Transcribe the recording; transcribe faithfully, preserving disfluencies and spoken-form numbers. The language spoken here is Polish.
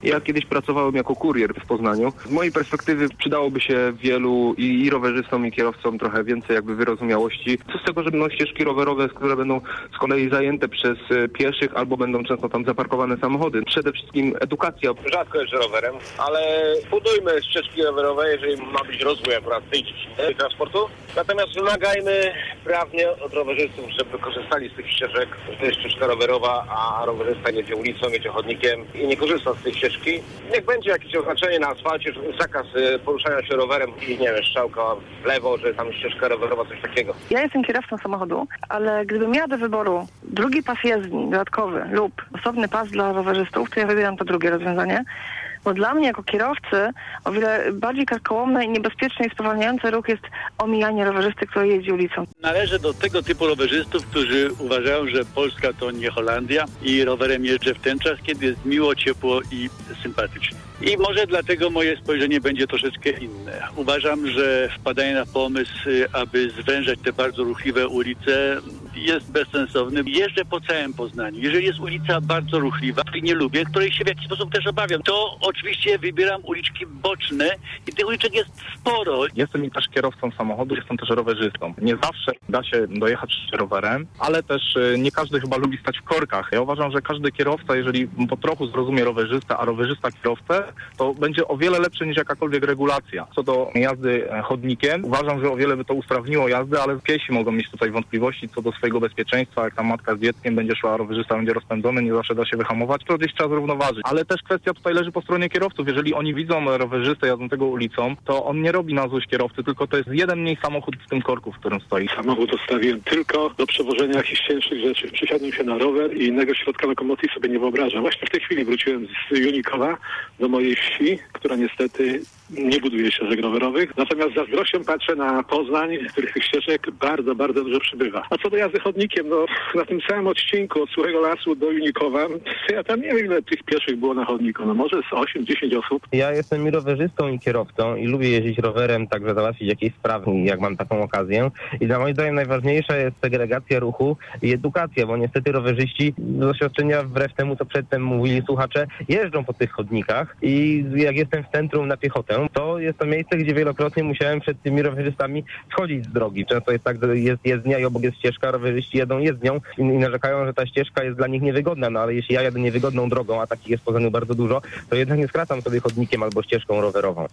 Ja kiedyś pracowałem jako kurier w Poznaniu. Z mojej perspektywy przydałoby się wielu i, i rowerzystom, i kierowcom trochę więcej jakby wyrozumiałości. Co z tego, że będą ścieżki rowerowe, które będą z kolei zajęte przez pieszych albo będą często tam zaparkowane samochody. Przede wszystkim edukacja. Rzadko jeżdżę rowerem, ale budujmy ścieżki rowerowe, jeżeli ma być rozwój akurat tej dziedziny transportu. Natomiast wymagajmy prawnie od rowerzystów, żeby korzystali z tych ścieżek. To jest ścieżka rowerowa, a rowerzysta jedzie ulicą, jedzie chodnikiem i nie korzysta z tej ścieżki. Niech będzie jakieś oznaczenie na asfalcie, że zakaz poruszania się rowerem i nie wiem, strzałka w lewo, że tam ścieżka rowerowa, coś takiego. Ja jestem kierowcą samochodu, ale gdybym miała do wyboru drugi pas jezdni dodatkowy lub osobny pas dla rowerzystów, to ja wybieram to drugie rozwiązanie. Bo dla mnie jako kierowcy o wiele bardziej karkołomne i niebezpieczne i spowalniające ruch jest omijanie rowerzysty, który jeździ ulicą. Należę do tego typu rowerzystów, którzy uważają, że Polska to nie Holandia i rowerem jeżdżę w ten czas, kiedy jest miło, ciepło i sympatycznie. I może dlatego moje spojrzenie będzie troszeczkę inne. Uważam, że wpadanie na pomysł, aby zwężać te bardzo ruchliwe ulice, jest bezsensowny. Jeżdżę po całym Poznaniu. Jeżeli jest ulica bardzo ruchliwa, której nie lubię, której się w jakiś sposób też obawiam, to oczywiście wybieram uliczki boczne i tych uliczek jest sporo. Jestem też kierowcą samochodu, jestem też rowerzystą. Nie zawsze da się dojechać rowerem, ale też nie każdy chyba lubi stać w korkach. Ja uważam, że każdy kierowca, jeżeli po trochu zrozumie rowerzystę, a rowerzysta kierowcę, to będzie o wiele lepsze niż jakakolwiek regulacja. Co do jazdy chodnikiem, uważam, że o wiele by to usprawniło jazdę, ale piesi mogą mieć tutaj wątpliwości co do swojego bezpieczeństwa. Jak tam matka z dzieckiem będzie szła, a rowerzysta będzie rozpędzony, nie zawsze da się wyhamować, to gdzieś trzeba zrównoważyć. Ale też kwestia tutaj leży po stronie kierowców. Jeżeli oni widzą rowerzystę jadącego ulicą, to on nie robi na złość kierowcy, tylko to jest jeden mniej samochód w tym korku, w którym stoi. Samochód zostawiłem tylko do przewożenia jakichś cięższych rzeczy. Przysiadłem się na rower i innego środka lokomocji sobie nie wyobrażam. Właśnie w tej chwili wróciłem z Junikowa do mojej wsi, która niestety nie buduje ścieżek rowerowych. Natomiast z zazdrością patrzę na Poznań, których tych ścieżek bardzo, bardzo dużo przybywa. A co do jazdy chodnikiem, no na tym samym odcinku od Suchego Lasu do Junikowa, ja tam nie wiem, ile tych pieszych było na chodniku. No może z osiem dziesięć osób. Ja jestem i rowerzystą, i kierowcą i lubię jeździć rowerem, także załatwić jakieś sprawy, jak mam taką okazję. I dla moim zdaniem najważniejsza jest segregacja ruchu i edukacja, bo niestety rowerzyści z doświadczenia, wbrew temu, co przedtem mówili słuchacze, jeżdżą po tych chodnikach i jak jestem w centrum na piechotę, to jest to miejsce, gdzie wielokrotnie musiałem przed tymi rowerzystami schodzić z drogi. Często jest tak, że jest jezdnia i obok jest ścieżka, rowerzyści jedą jezdnią i, i narzekają, że ta ścieżka jest dla nich niewygodna, no ale jeśli ja jadę niewygodną drogą, a takich jest w Poznaniu bardzo dużo, to jednak nie skracam sobie chodnikiem albo ścieżką rowerową.